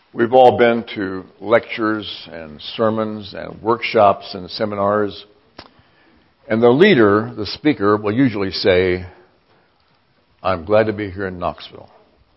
We've all been to lectures and sermons and workshops and seminars, and the leader, the speaker, will usually say, "I'm glad to be here in Knoxville."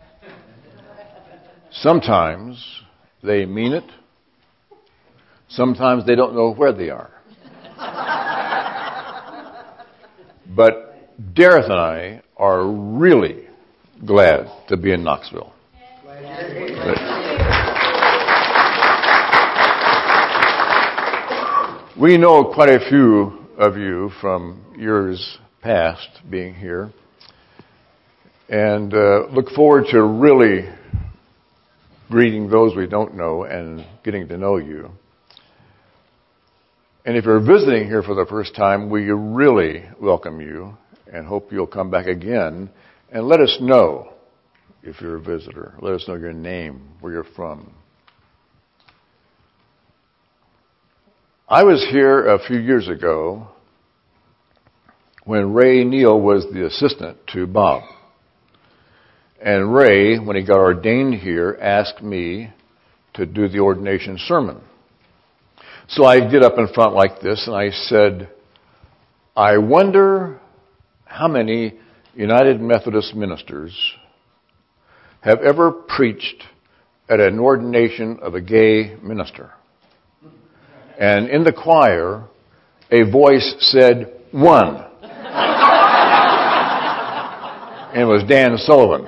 Sometimes they mean it. Sometimes they don't know where they are. But Dareth and I are really glad to be in Knoxville. We know quite a few of you from years past being here, and look forward to really greeting those we don't know and getting to know you. And if you're visiting here for the first time, we really welcome you and hope you'll come back again and let us know if you're a visitor. Let us know your name, where you're from. I was here a few years ago when Ray Neal was the assistant to Bob. And Ray, when he got ordained here, asked me to do the ordination sermon. So I get up in front like this and I said, I wonder how many United Methodist ministers have ever preached at an ordination of a gay minister. And in the choir, a voice said, "One." And it was Dan Sullivan.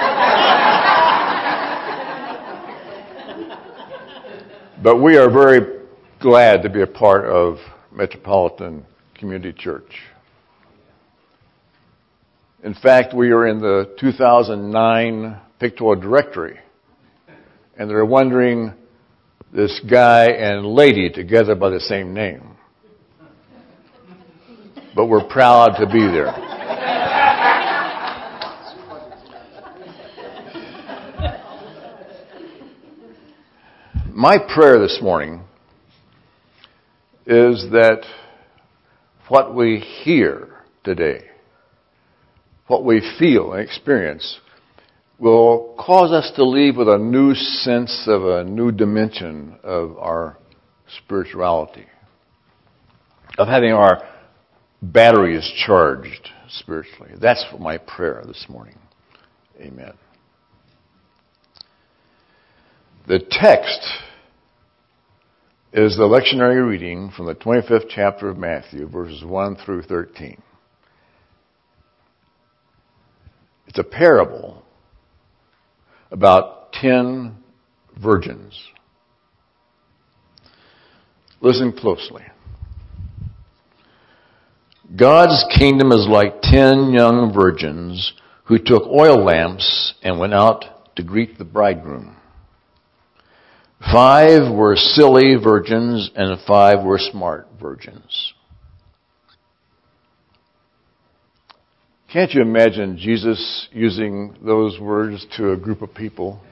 But we are very glad to be a part of Metropolitan Community Church. In fact, we are in the 2009 pictorial directory, and they're wondering, this guy and lady together by the same name. But we're proud to be there. My prayer this morning is that what we hear today, what we feel and experience, will cause us to leave with a new sense of a new dimension of our spirituality, of having our batteries charged spiritually. That's my prayer this morning. Amen. The text is the lectionary reading from the 25th chapter of Matthew, verses 1 through 13. It's a parable about 10 virgins. Listen closely. God's kingdom is like 10 young virgins who took oil lamps and went out to greet the bridegroom. 5 were silly virgins and 5 were smart virgins. Can't you imagine Jesus using those words to a group of people?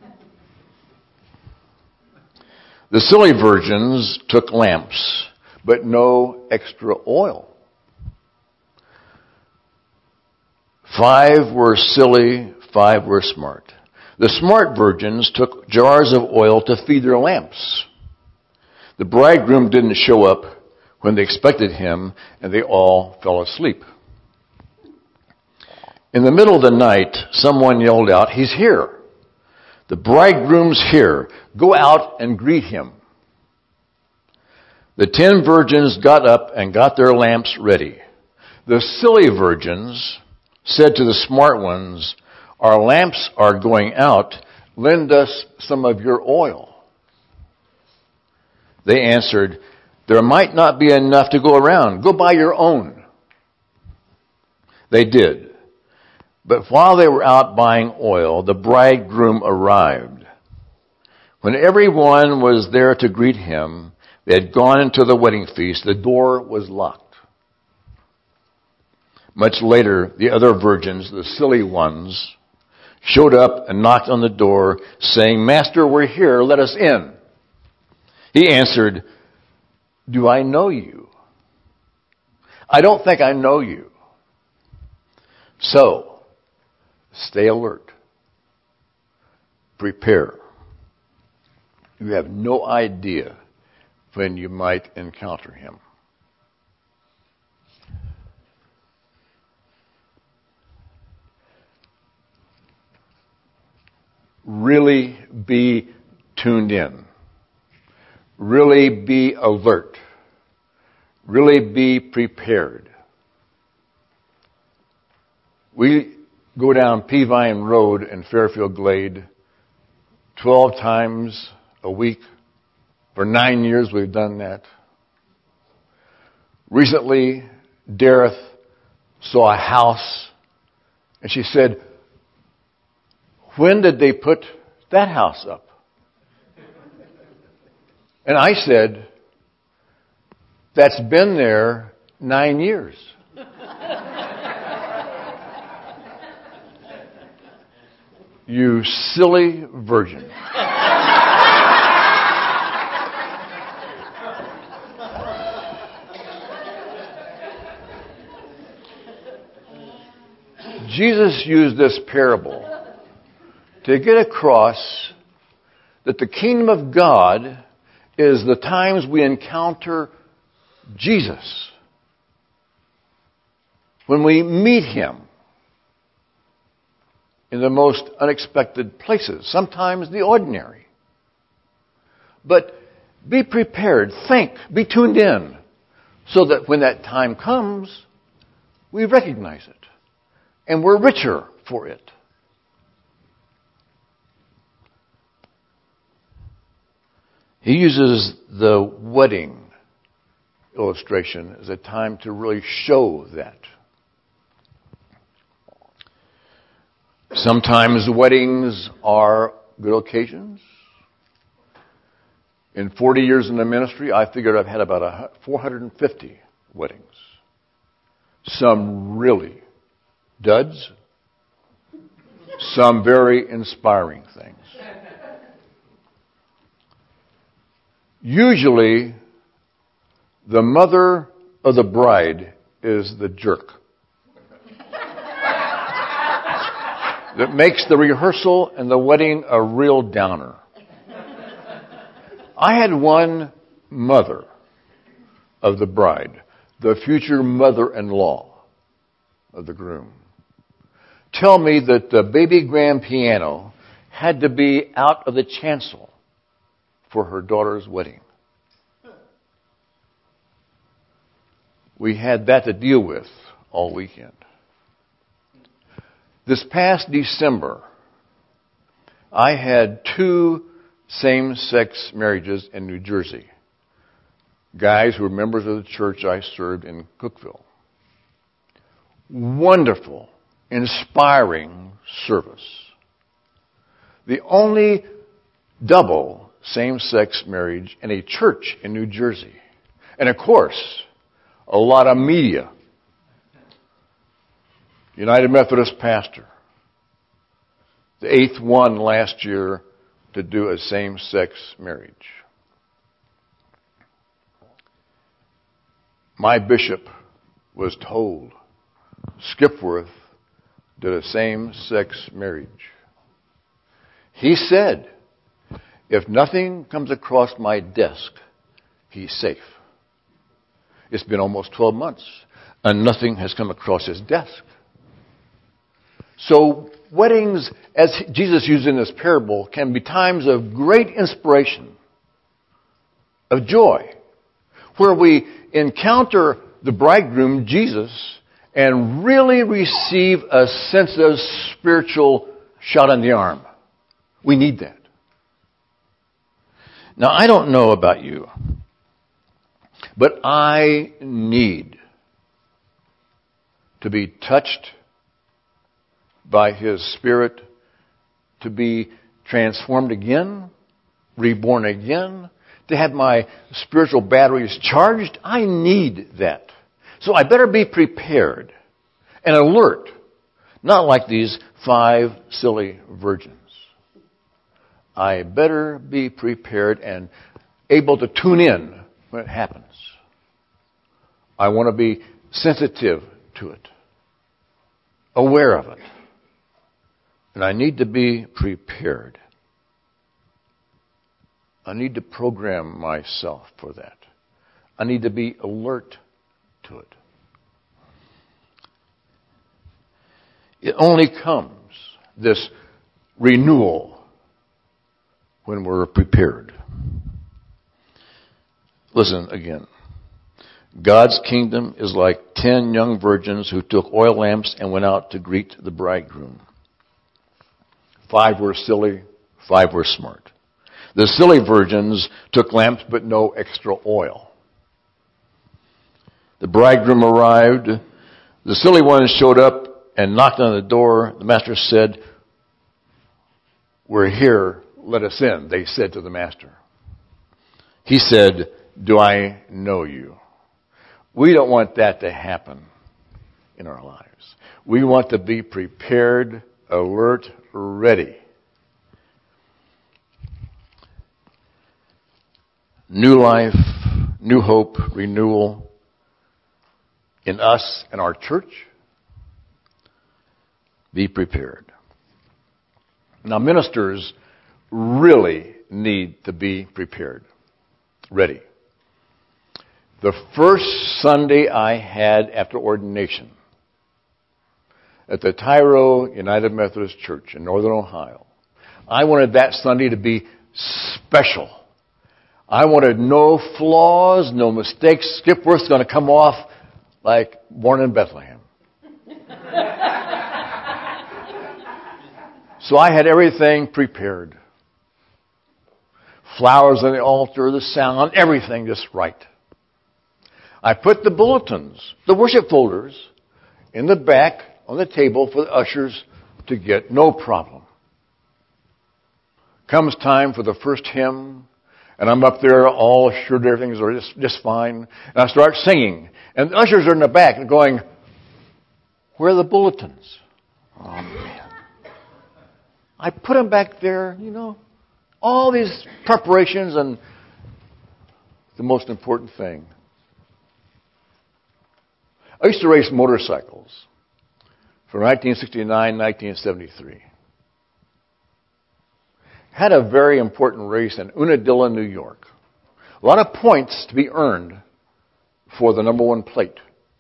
The silly virgins took lamps, but no extra oil. 5 were silly, 5 were smart. The smart virgins took jars of oil to feed their lamps. The bridegroom didn't show up when they expected him, and they all fell asleep. In the middle of the night, someone yelled out, "He's here. The bridegroom's here. Go out and greet him." The 10 virgins got up and got their lamps ready. The silly virgins said to the smart ones, "Our lamps are going out. Lend us some of your oil." They answered, "There might not be enough to go around. Go buy your own." They did. But while they were out buying oil, the bridegroom arrived. When everyone was there to greet him, they had gone into the wedding feast. The door was locked. Much later, the other virgins, the silly ones, showed up and knocked on the door, saying, "Master, we're here. Let us in." He answered, "Do I know you? I don't think I know you." So, stay alert. Prepare. You have no idea when you might encounter him. Really be tuned in. Really be alert. Really be prepared. We go down Peavine Road in Fairfield Glade 12 times a week. For 9 years we've done that. Recently, Dareth saw a house and she said, "When did they put that house up?" And I said, "That's been there 9 years." You silly virgin. Jesus used this parable to get across that the kingdom of God is the times we encounter Jesus. When we meet him in the most unexpected places, sometimes the ordinary. But be prepared, think, be tuned in, so that when that time comes, we recognize it. And we're richer for it. He uses the wedding illustration as a time to really show that. Sometimes weddings are good occasions. In 40 years in the ministry, I figured I've had about 450 weddings. Some really duds. Some very inspiring things. Usually, the mother of the bride is the jerk that makes the rehearsal and the wedding a real downer. I had one mother of the bride, the future mother-in-law of the groom, tell me that the baby grand piano had to be out of the chancel for her daughter's wedding. We had that to deal with all weekend. This past December, I had 2 same-sex marriages in New Jersey. Guys who were members of the church I served in Cookeville. Wonderful, inspiring service. The only double same-sex marriage in a church in New Jersey. And of course, a lot of media. United Methodist pastor. The 8th one last year to do a same-sex marriage. My bishop was told Skipworth did a same-sex marriage. He said, if nothing comes across my desk, he's safe. It's been almost 12 months, and nothing has come across his desk. So weddings, as Jesus used in this parable, can be times of great inspiration, of joy, where we encounter the bridegroom, Jesus, and really receive a sense of spiritual shot in the arm. We need that. Now, I don't know about you, but I need to be touched by His Spirit, to be transformed again, reborn again, to have my spiritual batteries charged. I need that. So I better be prepared and alert, not like these 5 silly virgins. I better be prepared and able to tune in when it happens. I want to be sensitive to it, aware of it. And I need to be prepared. I need to program myself for that. I need to be alert to it. It only comes, this renewal, when we're prepared. Listen again. God's kingdom is like 10 young virgins who took oil lamps and went out to greet the bridegroom. 5 were silly, 5 were smart. The silly virgins took lamps but no extra oil. The bridegroom arrived. The silly ones showed up and knocked on the door. The master said, "We're here, let us in," they said to the master. He said, "Do I know you?" We don't want that to happen in our lives. We want to be prepared, alert, ready. New life, new hope, renewal in us and our church. Be prepared. Now, ministers really need to be prepared, ready. The first Sunday I had after ordination at the Tyro United Methodist Church in Northern Ohio, I wanted that Sunday to be special. I wanted no flaws, no mistakes. Skipworth's going to come off like born in Bethlehem. So I had everything prepared. Flowers on the altar, the sound, everything just right. I put the bulletins, the worship folders, in the back on the table for the ushers to get, no problem. Comes time for the first hymn, and I'm up there all assured everything's just fine. And I start singing. And the ushers are in the back and going, "Where are the bulletins?" Oh, man. I put them back there, all these preparations, and the most important thing. I used to race motorcycles from 1969, 1973. Had a very important race in Unadilla, New York. A lot of points to be earned for the number 1 plate.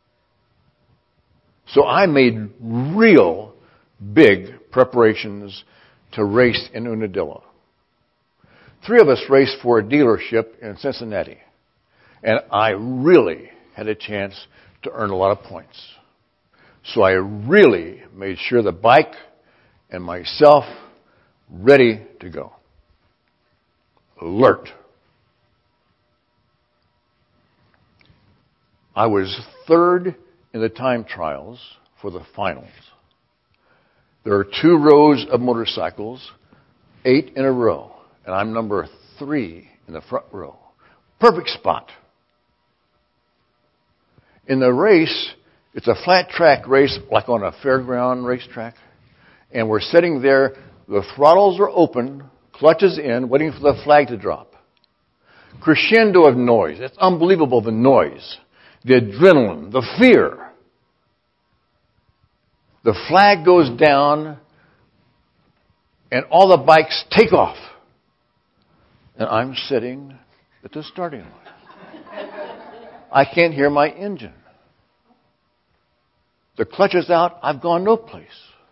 So I made real big preparations to race in Unadilla. 3 of us raced for a dealership in Cincinnati. And I really had a chance to earn a lot of points. So I really made sure the bike and myself ready to go. Alert. I was 3rd in the time trials for the finals. There are 2 rows of motorcycles, 8 in a row, and I'm number 3 in the front row. Perfect spot. In the race, it's a flat track race like on a fairground racetrack, and we're sitting there, the throttles are open, clutches in, waiting for the flag to drop. Crescendo of noise. It's unbelievable, the noise, the adrenaline, the fear. The flag goes down, and all the bikes take off. And I'm sitting at the starting line. I can't hear my engine. The clutch is out. I've gone no place.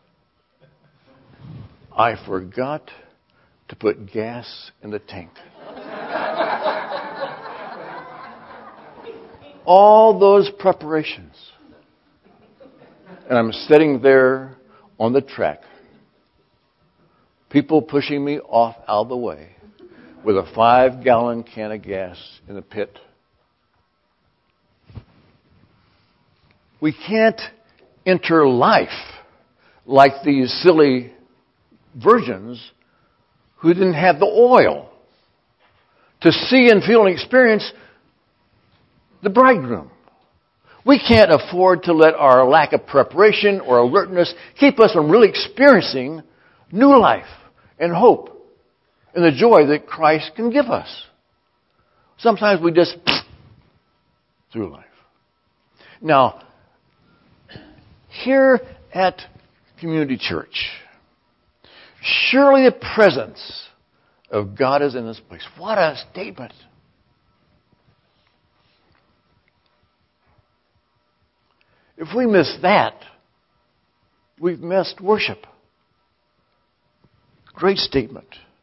I forgot to put gas in the tank. All those preparations. And I'm sitting there on the track. People pushing me off out of the way with a 5-gallon can of gas in the pit. We can't enter life like these silly virgins who didn't have the oil to see and feel and experience the bridegroom. We can't afford to let our lack of preparation or alertness keep us from really experiencing new life and hope and the joy that Christ can give us. Sometimes we just through life. Now, here at Community Church, surely the presence of God is in this place. What a statement. If we miss that, we've missed worship. Great statement.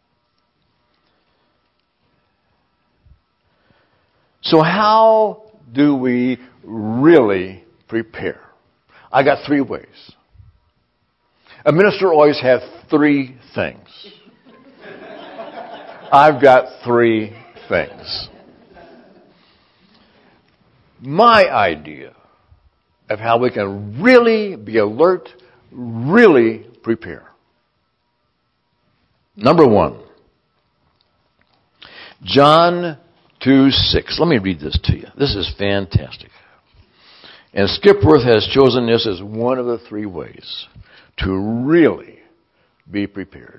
So how do we really prepare? I got 3 ways. A minister always has 3 things. I've got 3 things. My idea of how we can really be alert, really prepare. Number 1, John 2:6. Let me read this to you. This is fantastic. And Skipworth has chosen this as one of the 3 ways to really be prepared.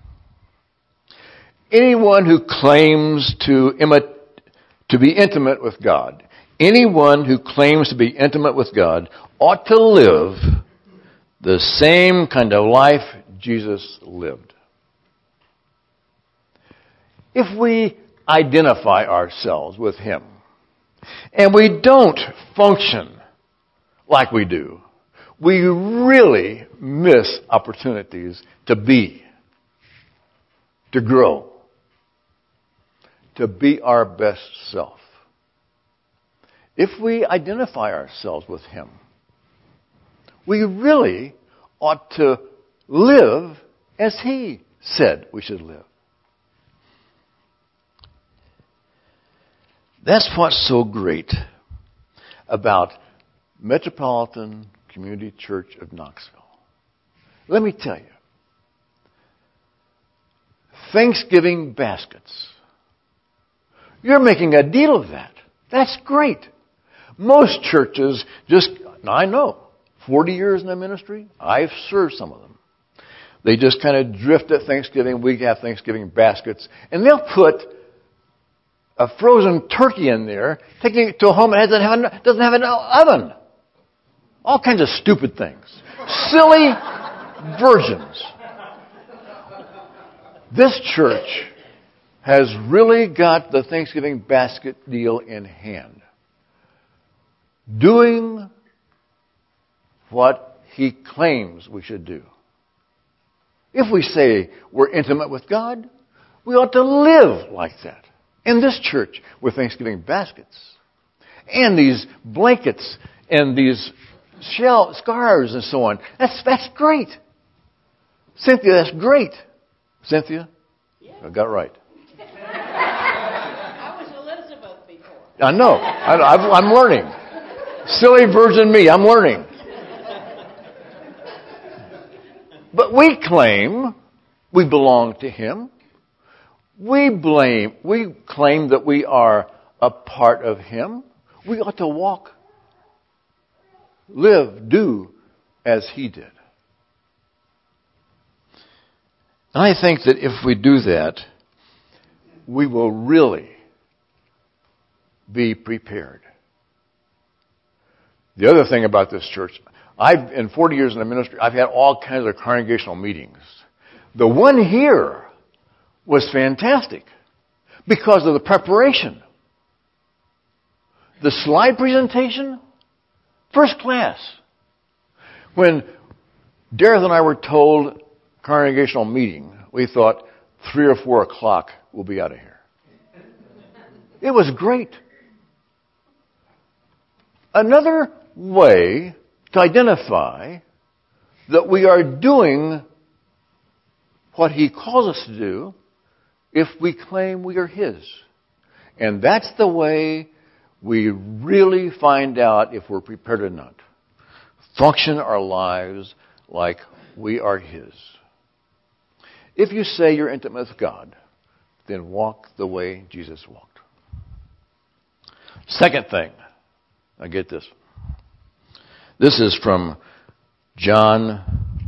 Anyone who claims to be intimate with God, anyone who claims to be intimate with God ought to live the same kind of life Jesus lived. If we identify ourselves with Him and we don't function like we do, we really miss opportunities to be, to grow, to be our best self. If we identify ourselves with Him, we really ought to live as He said we should live. That's what's so great about Metropolitan Community Church of Knoxville. Let me tell you, Thanksgiving baskets. You're making a deal of that. That's great. Most churches I know, 40 years in the ministry, I've served some of them. They just kind of drift at Thanksgiving. We have Thanksgiving baskets. And they'll put a frozen turkey in there, taking it to a home that doesn't have an oven. All kinds of stupid things. Silly versions. This church has really got the Thanksgiving basket deal in hand. Doing what He claims we should do. If we say we're intimate with God, we ought to live like that. In this church, with Thanksgiving baskets, and these blankets, and these scarves, and so on. That's great. Cynthia, that's great. Cynthia? Yeah. I got it right. I was Elizabeth before. I know. I'm learning. Silly virgin me, I'm learning. But we claim we belong to Him. We claim that we are a part of Him. We ought to walk, live, do as He did. And I think that if we do that, we will really be prepared. The other thing about this church, in 40 years in the ministry, I've had all kinds of congregational meetings. The one here was fantastic because of the preparation. The slide presentation, first class. When Dareth and I were told congregational meeting, we thought 3 or 4 o'clock we'll be out of here. It was great. Another way to identify that we are doing what He calls us to do if we claim we are His. And that's the way we really find out if we're prepared or not. Function our lives like we are His. If you say you're intimate with God, then walk the way Jesus walked. Second thing, I get this. This is from John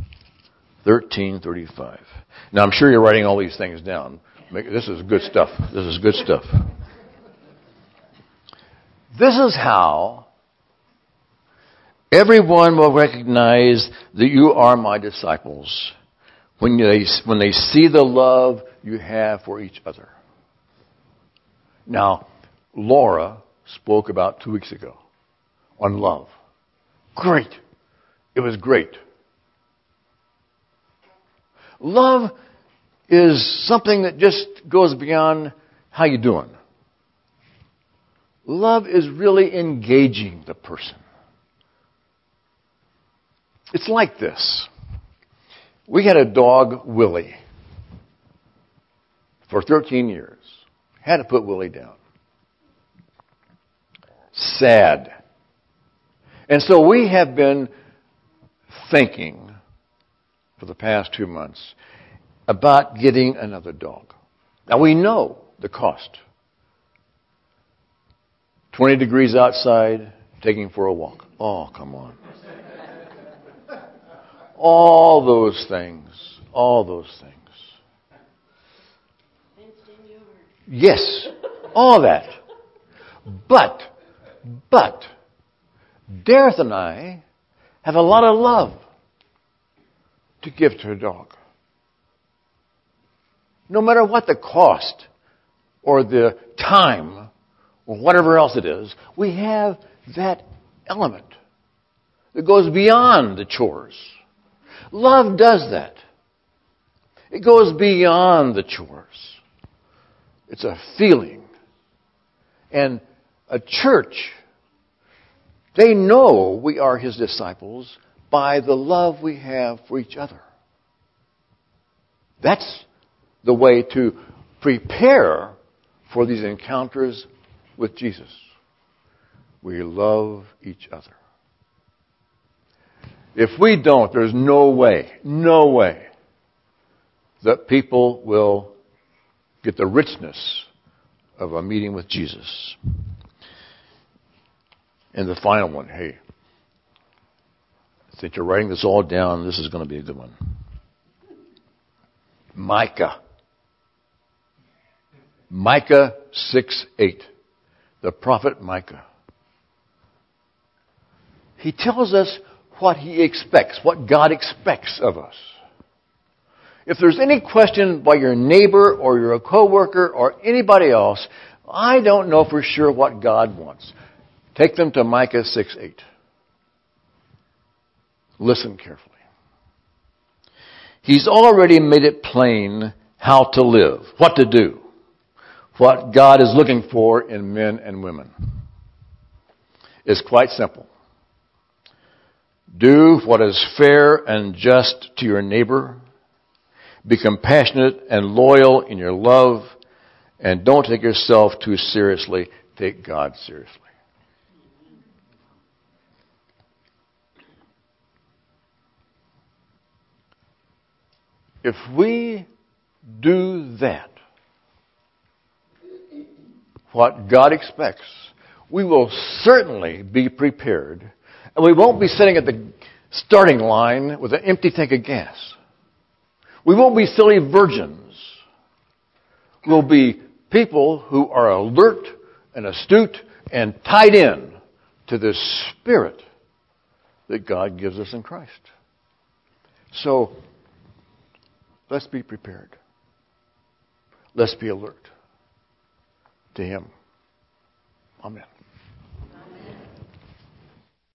13:35. Now I'm sure you're writing all these things down. This is good stuff. This is good stuff. This is how everyone will recognize that you are my disciples when they see the love you have for each other. Now, Laura spoke about 2 weeks ago on love. Great. It was great. Love is something that just goes beyond how you doing. Love is really engaging the person. It's like this. We had a dog, Willie, for 13 years. Had to put Willie down. Sad. And so we have been thinking for the past 2 months about getting another dog. Now we know the cost. 20 degrees outside, taking for a walk. Oh, come on. All those things. Yes, all that. But, Dareth and I have a lot of love to give to a dog. No matter what the cost or the time or whatever else it is, we have that element that goes beyond the chores. Love does that. It goes beyond the chores. It's a feeling. And a church, they know we are His disciples by the love we have for each other. That's the way to prepare for these encounters with Jesus. We love each other. If we don't, there's no way that people will get the richness of a meeting with Jesus. And the final one, hey, since you're writing this all down, this is going to be a good one. Micah 6:8. The prophet Micah. He tells us what he expects, what God expects of us. If there's any question by your neighbor or your coworker or anybody else, I don't know for sure what God wants. Take them to Micah 6:8. Listen carefully. He's already made it plain how to live, what to do, what God is looking for in men and women. It's quite simple. Do what is fair and just to your neighbor. Be compassionate and loyal in your love. And don't take yourself too seriously. Take God seriously. If we do that, what God expects, we will certainly be prepared. And we won't be sitting at the starting line with an empty tank of gas. We won't be silly virgins. We'll be people who are alert and astute and tied in to the Spirit that God gives us in Christ. So, let's be prepared. Let's be alert to Him. Amen.